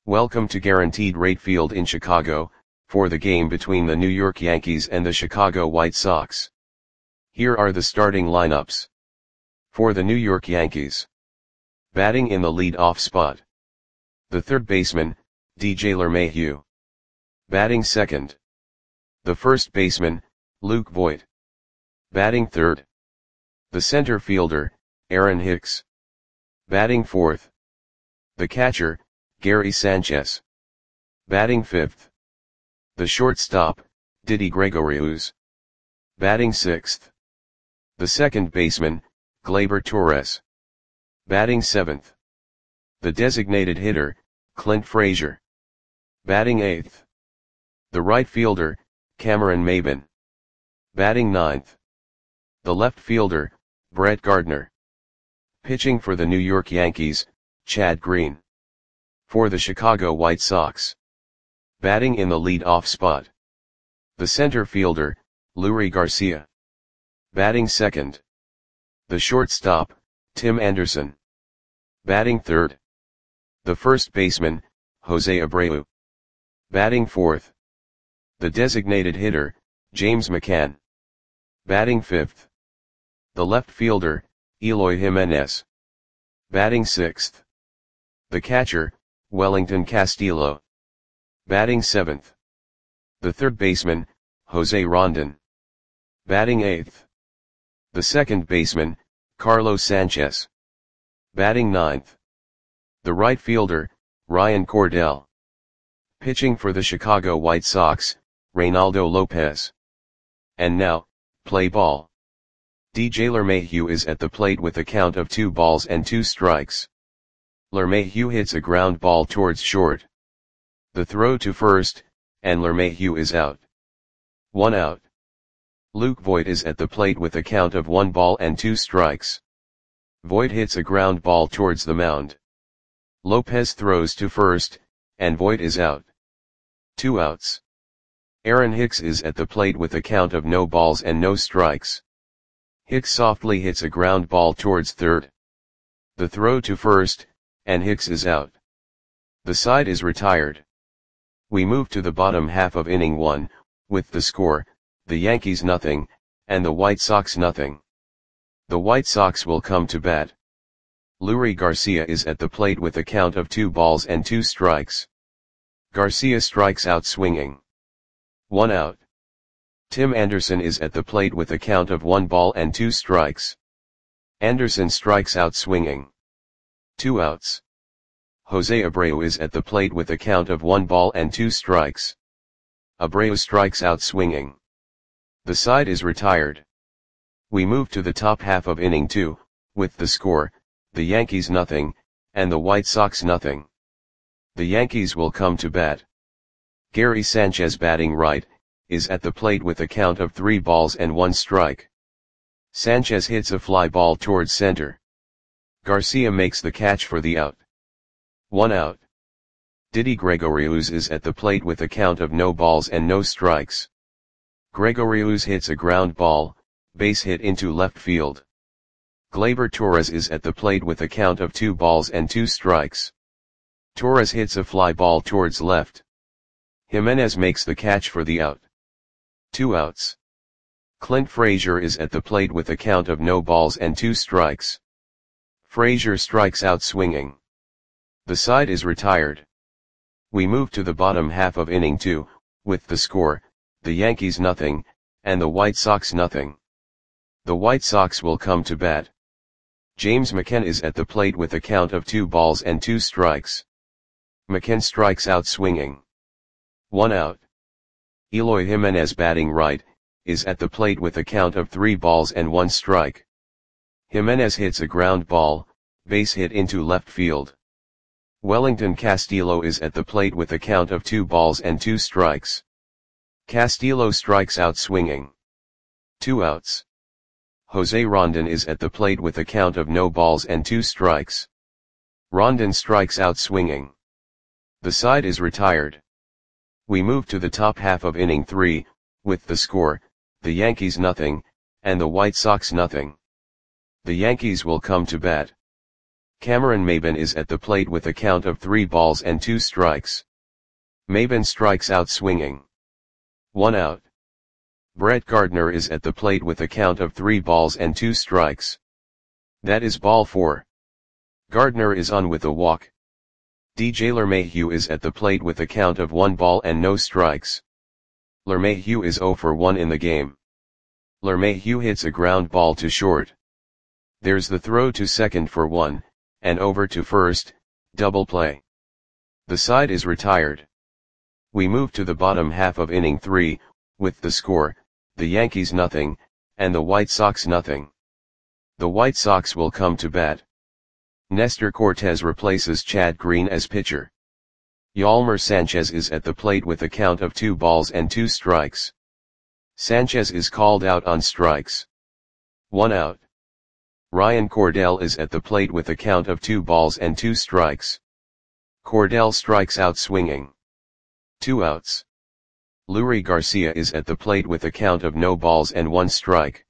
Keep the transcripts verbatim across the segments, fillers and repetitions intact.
Welcome to Guaranteed Rate Field in Chicago, for the game between the New York Yankees and the Chicago White Sox. Here are the starting lineups. For the New York Yankees. Batting in the lead-off spot. The third baseman, D J LeMahieu. Batting second. The first baseman, Luke Voit. Batting third. The center fielder, Aaron Hicks. Batting fourth. The catcher, Gary Sanchez. Batting fifth. The shortstop, Didi Gregorius. Batting sixth. The second baseman, Gleyber Torres. Batting seventh. The designated hitter, Clint Frazier. Batting eighth. The right fielder, Cameron Maybin. Batting ninth. The left fielder, Brett Gardner. Pitching for the New York Yankees, Chad Green. For the Chicago White Sox. Batting in the lead-off spot. The center fielder, Leury Garcia. Batting second. The shortstop, Tim Anderson. Batting third. The first baseman, Jose Abreu. Batting fourth. The designated hitter, James McCann. Batting fifth. The left fielder, Eloy Jimenez. Batting sixth. The catcher, Wellington Castillo. Batting seventh. The third baseman, Jose Rondon. Batting eighth. The second baseman, Carlos Sanchez. Batting ninth. The right fielder, Ryan Cordell. Pitching for the Chicago White Sox, Reynaldo Lopez. And now, play ball. D J LeMahieu is at the plate with a count of two balls and two strikes. LeMahieu hits a ground ball towards short. The throw to first, and LeMahieu is out. One out. Luke Voit is at the plate with a count of one ball and two strikes. Voit hits a ground ball towards the mound. Lopez throws to first, and Voit is out. Two outs. Aaron Hicks is at the plate with a count of no balls and no strikes. Hicks softly hits a ground ball towards third. The throw to first, and Hicks is out. The side is retired. We move to the bottom half of inning one, with the score, the Yankees nothing, and the White Sox nothing. The White Sox will come to bat. Leury Garcia is at the plate with a count of two balls and two strikes. Garcia strikes out swinging. One out. Tim Anderson is at the plate with a count of one ball and two strikes. Anderson strikes out swinging. Two outs. Jose Abreu is at the plate with a count of one ball and two strikes. Abreu strikes out swinging. The side is retired. We move to the top half of inning two, with the score, the Yankees nothing, and the White Sox nothing. The Yankees will come to bat. Gary Sanchez batting right, is at the plate with a count of three balls and one strike. Sanchez hits a fly ball towards center. Garcia makes the catch for the out. One out. Didi Gregorius is at the plate with a count of no balls and no strikes. Gregorius hits a ground ball, base hit into left field. Gleyber Torres is at the plate with a count of two balls and two strikes. Torres hits a fly ball towards left. Jimenez makes the catch for the out. Two outs. Clint Frazier is at the plate with a count of no balls and two strikes. Frazier strikes out swinging. The side is retired. We move to the bottom half of inning two, with the score, the Yankees nothing, and the White Sox nothing. The White Sox will come to bat. James McCann is at the plate with a count of two balls and two strikes. McCann strikes out swinging. One out. Eloy Jimenez batting right, is at the plate with a count of three balls and one strike. Jimenez hits a ground ball, base hit into left field. Wellington Castillo is at the plate with a count of two balls and two strikes. Castillo strikes out swinging. Two outs. Jose Rondon is at the plate with a count of no balls and two strikes. Rondon strikes out swinging. The side is retired. We move to the top half of inning three, with the score, the Yankees nothing, and the White Sox nothing. The Yankees will come to bat. Cameron Maybin is at the plate with a count of three balls and two strikes. Maybin strikes out swinging. One out. Brett Gardner is at the plate with a count of three balls and two strikes. That is ball four. Gardner is on with a walk. D J LeMahieu is at the plate with a count of one ball and no strikes. LeMahieu is zero for one in the game. LeMahieu hits a ground ball to short. There's the throw to second for one, and over to first, double play. The side is retired. We move to the bottom half of inning three, with the score, the Yankees nothing, and the White Sox nothing. The White Sox will come to bat. Nestor Cortes replaces Chad Green as pitcher. Yolmer Sanchez is at the plate with a count of two balls and two strikes. Sanchez is called out on strikes. One out. Ryan Cordell is at the plate with a count of two balls and two strikes. Cordell strikes out swinging. Two outs. Leury Garcia is at the plate with a count of no balls and one strike.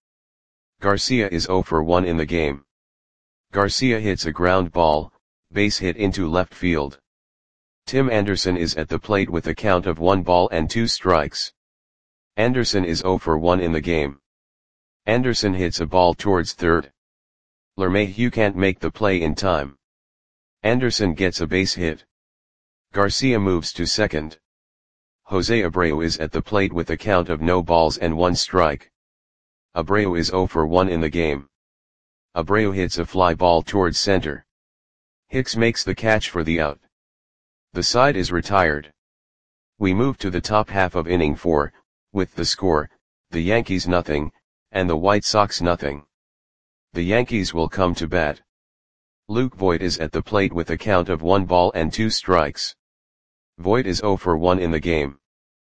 Garcia is zero for one in the game. Garcia hits a ground ball, base hit into left field. Tim Anderson is at the plate with a count of one ball and two strikes. Anderson is zero for one in the game. Anderson hits a ball towards third. LeMahieu can't make the play in time. Anderson gets a base hit. Garcia moves to second. Jose Abreu is at the plate with a count of no balls and one strike. Abreu is zero for one in the game. Abreu hits a fly ball towards center. Hicks makes the catch for the out. The side is retired. We move to the top half of inning four, with the score, the Yankees nothing, and the White Sox nothing. The Yankees will come to bat. Luke Voit is at the plate with a count of one ball and two strikes. Voit is zero for one in the game.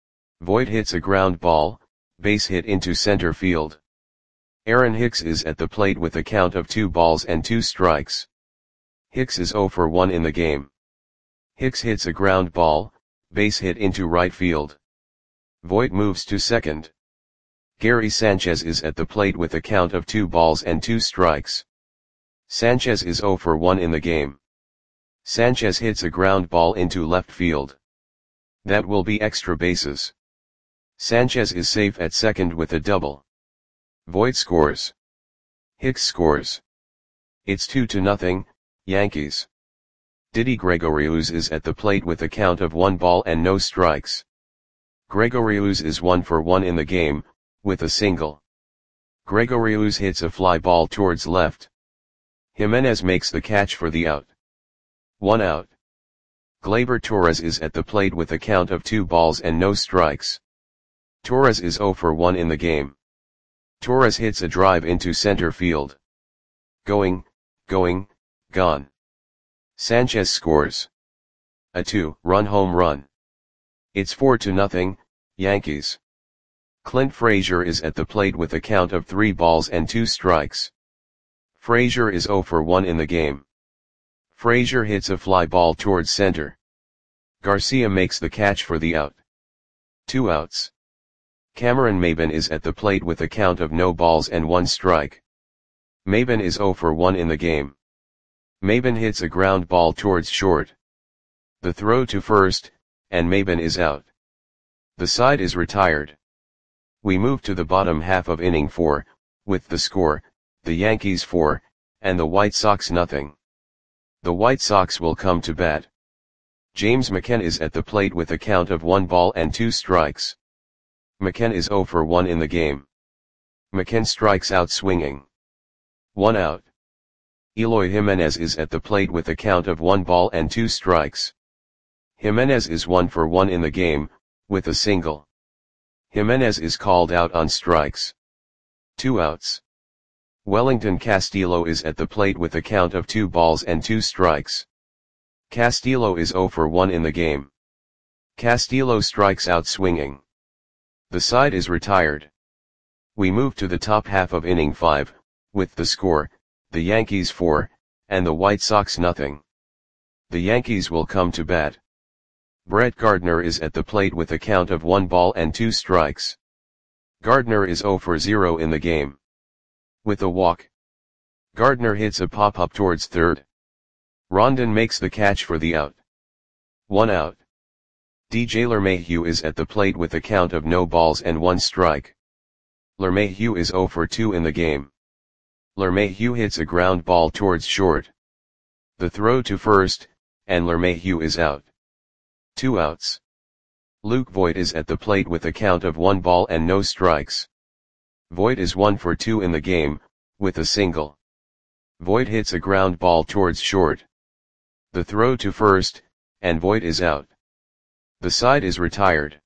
Voit hits a ground ball, base hit into center field. Aaron Hicks is at the plate with a count of two balls and two strikes. Hicks is zero for one in the game. Hicks hits a ground ball, base hit into right field. Voit moves to second. Gary Sanchez is at the plate with a count of two balls and two strikes. Sanchez is zero for one in the game. Sanchez hits a ground ball into left field. That will be extra bases. Sanchez is safe at second with a double. Voit scores. Hicks scores. It's two to nothing, Yankees. Didi Gregorius is at the plate with a count of one ball and no strikes. Gregorius is one for one in the game, with a single. Gregorius hits a fly ball towards left. Jimenez makes the catch for the out. One out. Gleyber Torres is at the plate with a count of two balls and no strikes. Torres is zero for one in the game. Torres hits a drive into center field. Going, going, gone. Sanchez scores. A two-run home run. It's four to nothing, Yankees. Clint Frazier is at the plate with a count of three balls and two strikes. Frazier is zero for one in the game. Frazier hits a fly ball towards center. Garcia makes the catch for the out. Two outs. Cameron Maybin is at the plate with a count of no balls and one strike. Maybin is zero for one in the game. Maybin hits a ground ball towards short. The throw to first, and Maybin is out. The side is retired. We move to the bottom half of inning four, with the score, the Yankees four, and the White Sox nothing. The White Sox will come to bat. James McCann is at the plate with a count of one ball and two strikes. McCann is zero for one in the game. McCann strikes out swinging. One out. Eloy Jimenez is at the plate with a count of one ball and two strikes. Jimenez is one for one in the game, with a single. Jimenez is called out on strikes. Two outs. Wellington Castillo is at the plate with a count of two balls and two strikes. Castillo is zero for one in the game. Castillo strikes out swinging. The side is retired. We move to the top half of inning five, with the score, the Yankees four, and the White Sox nothing. The Yankees will come to bat. Brett Gardner is at the plate with a count of one ball and two strikes. Gardner is zero for zero in the game. With a walk, Gardner hits a pop-up towards third. Rondon makes the catch for the out. One out. D J LeMahieu is at the plate with a count of no balls and one strike. LeMahieu is zero for two in the game. LeMahieu hits a ground ball towards short. The throw to first, and LeMahieu is out. Two outs. Luke Voit is at the plate with a count of one ball and no strikes. Voit is one for two in the game, with a single. Voit hits a ground ball towards short. The throw to first, and Voit is out. The side is retired.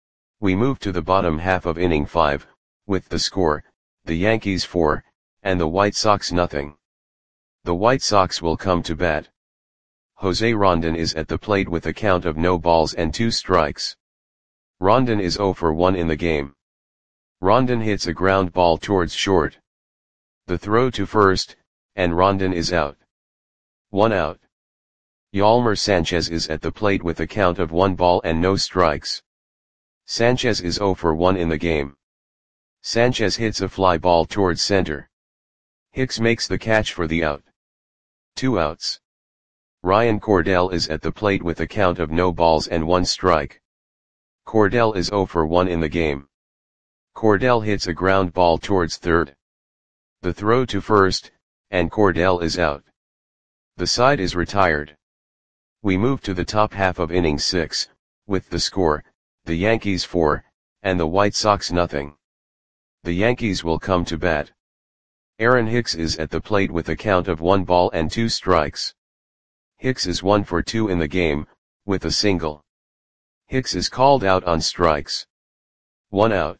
We move to the bottom half of inning five, with the score, the Yankees four, and the White Sox nothing. The White Sox will come to bat. Jose Rondon is at the plate with a count of no balls and two strikes. Rondon is zero for one in the game. Rondon hits a ground ball towards short. The throw to first, and Rondon is out. One out. Yolmer Sanchez is at the plate with a count of one ball and no strikes. Sanchez is zero for one in the game. Sanchez hits a fly ball towards center. Hicks makes the catch for the out. Two outs. Ryan Cordell is at the plate with a count of no balls and one strike. Cordell is zero for one in the game. Cordell hits a ground ball towards third. The throw to first, and Cordell is out. The side is retired. We move to the top half of inning six, with the score, the Yankees four, and the White Sox nothing. The Yankees will come to bat. Aaron Hicks is at the plate with a count of one ball and two strikes. Hicks is one for two in the game, with a single. Hicks is called out on strikes. One out.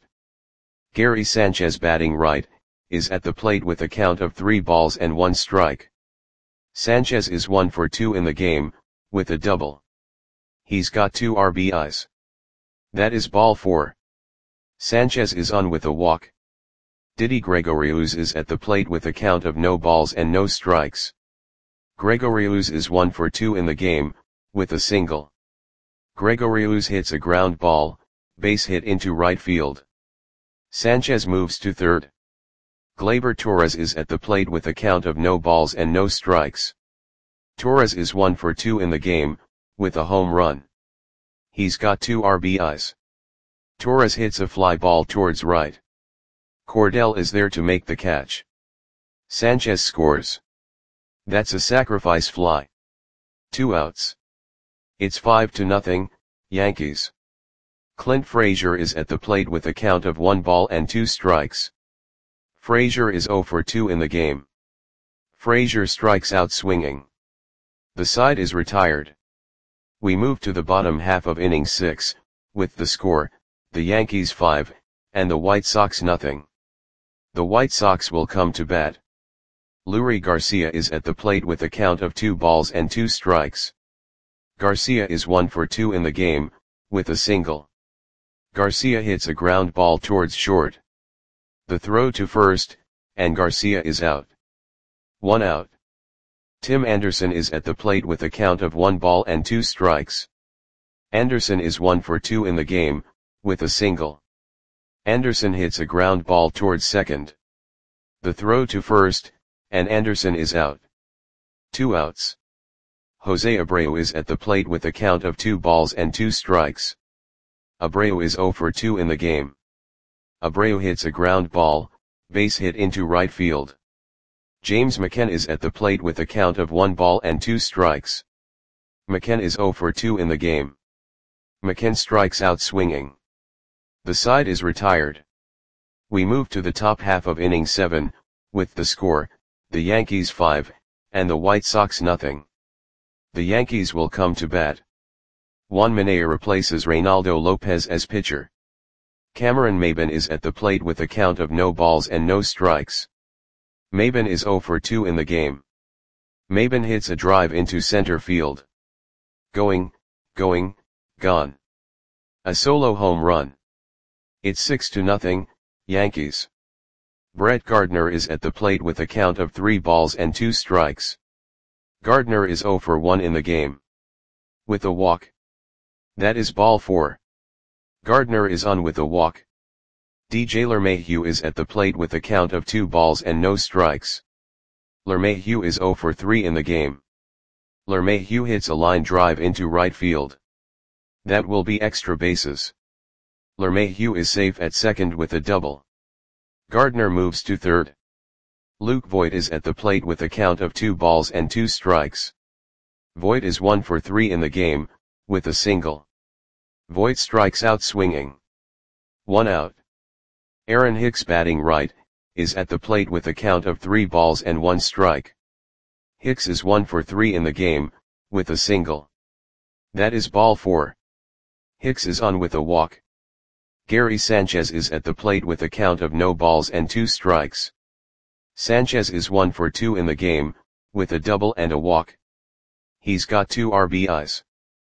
Gary Sanchez, batting right, is at the plate with a count of three balls and one strike. Sanchez is one for two in the game, with a double. He's got two R B Is. That is ball four. Sanchez is on with a walk. Didi Gregorius is at the plate with a count of no balls and no strikes. Gregorius is one for two in the game, with a single. Gregorius hits a ground ball, base hit into right field. Sanchez moves to third. Gleyber Torres is at the plate with a count of no balls and no strikes. Torres is one for two in the game, with a home run. He's got two R B Is. Torres hits a fly ball towards right. Cordell is there to make the catch. Sanchez scores. That's a sacrifice fly. Two outs. It's five to nothing, Yankees. Clint Frazier is at the plate with a count of one ball and two strikes. Frazier is zero for two in the game. Frazier strikes out swinging. The side is retired. We move to the bottom half of inning six, with the score, the Yankees five, and the White Sox nothing. The White Sox will come to bat. Leury Garcia is at the plate with a count of two balls and two strikes. Garcia is one for two in the game, with a single. Garcia hits a ground ball towards short. The throw to first, and Garcia is out. One out. Tim Anderson is at the plate with a count of one ball and two strikes. Anderson is one for two in the game, with a single. Anderson hits a ground ball towards second. The throw to first, and Anderson is out. Two outs. Jose Abreu is at the plate with a count of two balls and two strikes. Abreu is zero for two in the game. Abreu hits a ground ball, base hit into right field. James McCann is at the plate with a count of one ball and two strikes. McCann is zero for two in the game. McCann strikes out swinging. The side is retired. We move to the top half of inning seven, with the score, the Yankees five, and the White Sox nothing. The Yankees will come to bat. Juan Minaya replaces Reynaldo Lopez as pitcher. Cameron Maybin is at the plate with a count of no balls and no strikes. Maybin is zero for two in the game. Maybin hits a drive into center field. Going, going, gone. A solo home run. It's six to nothing, Yankees. Brett Gardner is at the plate with a count of three balls and two strikes. Gardner is zero for one in the game. With a walk. That is ball four. Gardner is on with a walk. D J LeMahieu is at the plate with a count of two balls and no strikes. LeMahieu is zero for three in the game. LeMahieu hits a line drive into right field. That will be extra bases. LeMahieu is safe at second with a double. Gardner moves to third. Luke Voit is at the plate with a count of two balls and two strikes. Voit is one for three in the game, with a single. Voit strikes out swinging. One out. Aaron Hicks, batting right, is at the plate with a count of three balls and one strike. Hicks is one for three in the game, with a single. That is ball four. Hicks is on with a walk. Gary Sanchez is at the plate with a count of no balls and two strikes. Sanchez is one for two in the game, with a double and a walk. He's got two R B Is.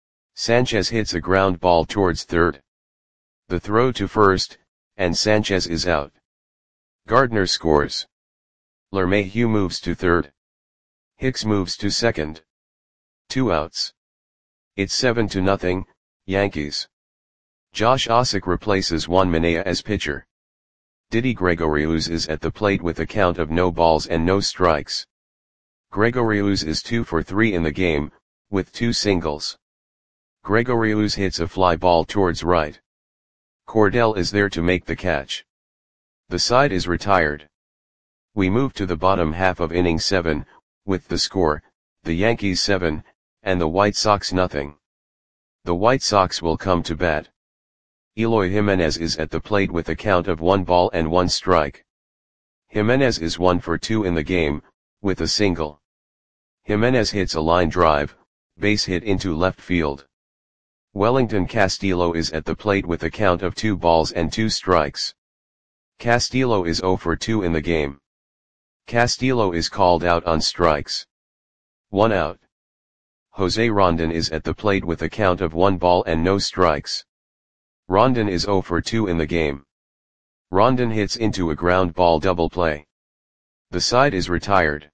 Sanchez hits a ground ball towards third. The throw to first, and Sanchez is out. Gardner scores. LeMahieu moves to third. Hicks moves to second. Two outs. It's seven to nothing, Yankees. Josh Ossock replaces Juan Minaya as pitcher. Didi Gregorius is at the plate with a count of no balls and no strikes. Gregorius is two for three in the game, with two singles. Gregorius hits a fly ball towards right. Cordell is there to make the catch. The side is retired. We move to the bottom half of inning seven, with the score, the Yankees seven, and the White Sox nothing. The White Sox will come to bat. Eloy Jimenez is at the plate with a count of one ball and one strike. Jimenez is one for two in the game, with a single. Jimenez hits a line drive, base hit into left field. Wellington Castillo is at the plate with a count of two balls and two strikes. Castillo is zero for two in the game. Castillo is called out on strikes. One out. Jose Rondon is at the plate with a count of one ball and no strikes. Rondon is zero for two in the game. Rondon hits into a ground ball double play. The side is retired.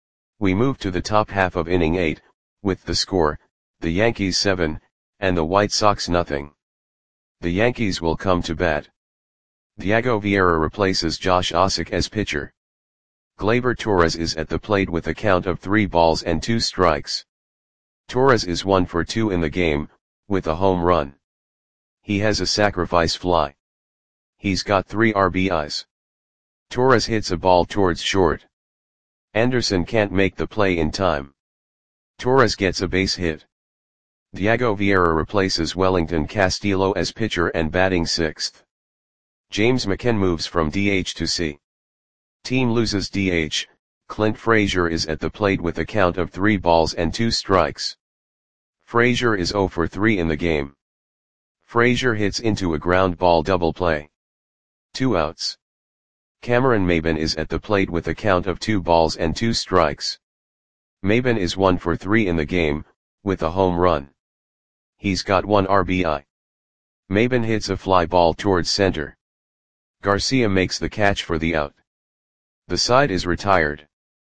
We move to the top half of inning eight, with the score, the Yankees seven, and the White Sox nothing. The Yankees will come to bat. Diego Vieira replaces Josh Ossock as pitcher. Gleyber Torres is at the plate with a count of three balls and two strikes. Torres is one for two in the game, with a home run. He has a sacrifice fly. He's got three R B Is. Torres hits a ball towards short. Anderson can't make the play in time. Torres gets a base hit. Diego Vieira replaces Wellington Castillo as pitcher and batting sixth. James McCann moves from D H to C. Team loses D H, Clint Frazier is at the plate with a count of three balls and two strikes. Frazier is zero for three in the game. Frazier hits into a ground ball double play. Two outs. Cameron Maybin is at the plate with a count of two balls and two strikes. Maybin is one for three in the game, with a home run. He's got one R B I. Maybin hits a fly ball towards center. Garcia makes the catch for the out. The side is retired.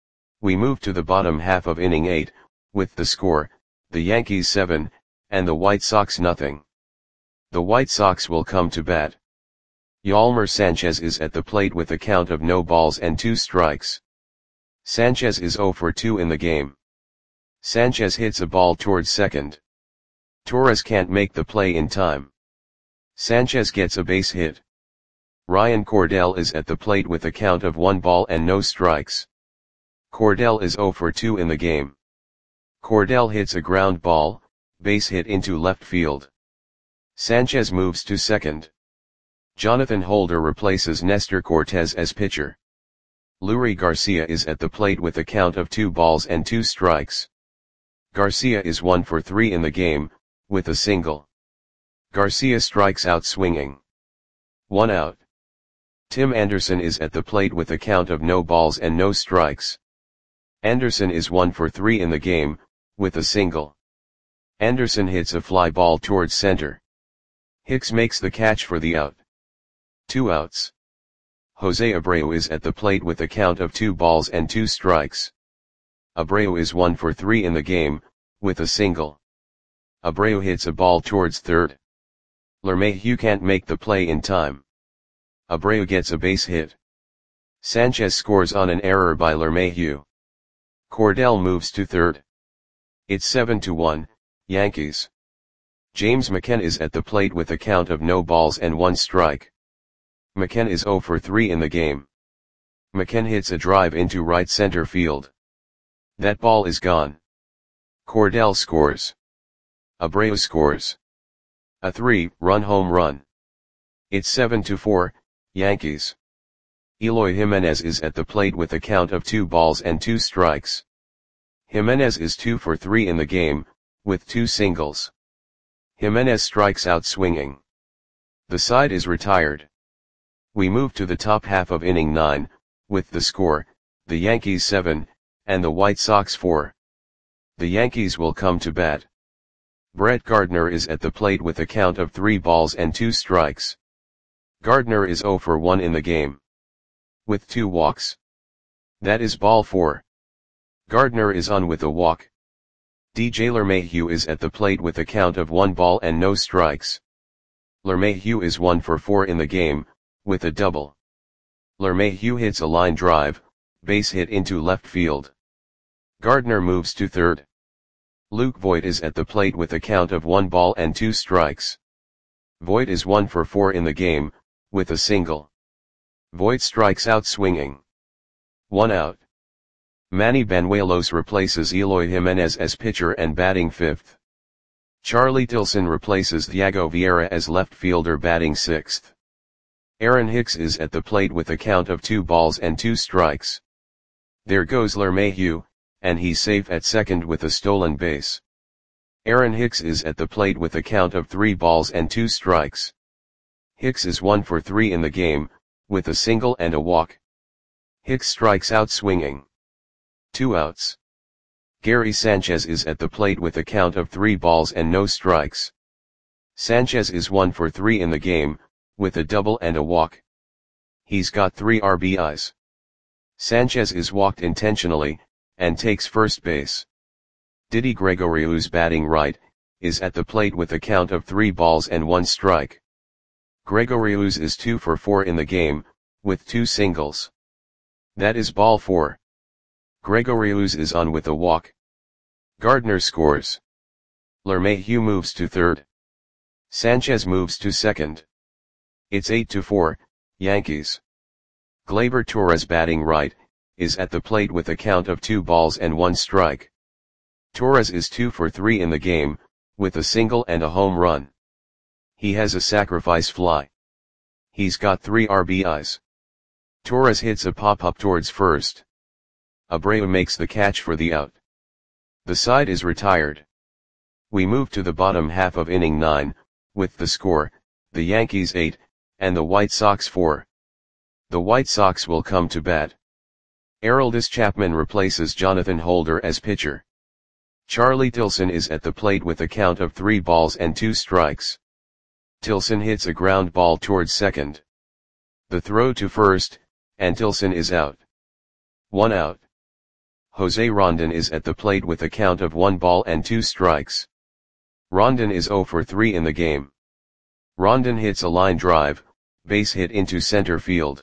We move to the bottom half of inning eight, with the score, the Yankees seven, and the White Sox nothing. The White Sox will come to bat. Yolmer Sanchez is at the plate with a count of no balls and two strikes. Sanchez is zero for two in the game. Sanchez hits a ball towards second. Torres can't make the play in time. Sanchez gets a base hit. Ryan Cordell is at the plate with a count of one ball and no strikes. Cordell is zero for two in the game. Cordell hits a ground ball, base hit into left field. Sanchez moves to second. Jonathan Holder replaces Nestor Cortez as pitcher. Leury Garcia is at the plate with a count of two balls and two strikes. Garcia is one for three in the game, with a single. Garcia strikes out swinging. One out. Tim Anderson is at the plate with a count of no balls and no strikes. Anderson is one for three in the game, with a single. Anderson hits a fly ball towards center. Hicks makes the catch for the out. Two outs. Jose Abreu is at the plate with a count of two balls and two strikes. Abreu is one for three in the game, with a single. Abreu hits a ball towards third. LeMahieu can't make the play in time. Abreu gets a base hit. Sanchez scores on an error by LeMahieu. Cordell moves to third. It's seven to one, Yankees. James McCann is at the plate with a count of no balls and one strike. McCann is zero for three in the game. McCann hits a drive into right center field. That ball is gone. Cordell scores. Abreu scores. A three-run home run. It's seven to four, Yankees. Eloy Jimenez is at the plate with a count of two balls and two strikes. Jimenez is two for three in the game, with two singles. Jimenez strikes out swinging. The side is retired. We move to the top half of inning nine, with the score, the Yankees seven, and the White Sox four. The Yankees will come to bat. Brett Gardner is at the plate with a count of three balls and two strikes. Gardner is zero for one in the game, with two walks. That is ball four. Gardner is on with a walk. D J LeMahieu is at the plate with a count of one ball and no strikes. LeMahieu is one for four in the game, with a double. LeMahieu hits a line drive, base hit into left field. Gardner moves to third. Luke Voit is at the plate with a count of one ball and two strikes. Voit is one for four in the game, with a single. Voit strikes out swinging. One out. Manny Banuelos replaces Eloy Jimenez as pitcher and batting fifth. Charlie Tilson replaces Thiago Vieira as left fielder batting sixth. Aaron Hicks is at the plate with a count of two balls and two strikes. There goes LeMahieu, and he's safe at second with a stolen base. Aaron Hicks is at the plate with a count of three balls and two strikes. Hicks is one for three in the game, with a single and a walk. Hicks strikes out swinging. Two outs. Gary Sanchez is at the plate with a count of three balls and no strikes. Sanchez is one for three in the game, with a double and a walk. He's got three R B Is. Sanchez is walked intentionally, and takes first base. Didi Gregorius, batting right, is at the plate with a count of three balls and one strike. Gregorius is two for four in the game, with two singles. That is ball four. Gregorius is on with a walk. Gardner scores. LeMahieu moves to third. Sanchez moves to second. It's eight to four, Yankees. Gleyber Torres, batting right, is at the plate with a count of two balls and one strike. Torres is two for three in the game, with a single and a home run. He has a sacrifice fly. He's got three R B Is. Torres hits a pop-up towards first. Abreu makes the catch for the out. The side is retired. We move to the bottom half of inning nine, with the score, the Yankees eight, and the White Sox four. The White Sox will come to bat. Aroldis Chapman replaces Jonathan Holder as pitcher. Charlie Tilson is at the plate with a count of three balls and two strikes. Tilson hits a ground ball towards second. The throw to first, and Tilson is out. One out. Jose Rondon is at the plate with a count of one ball and two strikes. Rondon is zero for three in the game. Rondon hits a line drive, base hit into center field.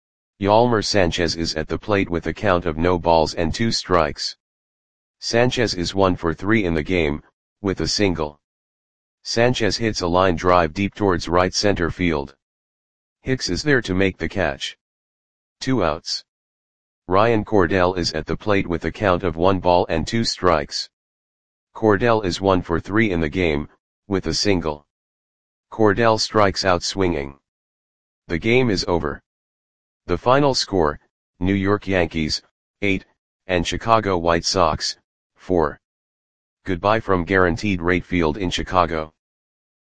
Yolmer Sanchez is at the plate with a count of no balls and two strikes. Sanchez is one for three in the game, with a single. Sanchez hits a line drive deep towards right center field. Hicks is there to make the catch. Two outs. Ryan Cordell is at the plate with a count of one ball and two strikes. Cordell is one for three in the game, with a single. Cordell strikes out swinging. The game is over. The final score, New York Yankees, eight, and Chicago White Sox, four. Goodbye from Guaranteed Rate Field in Chicago.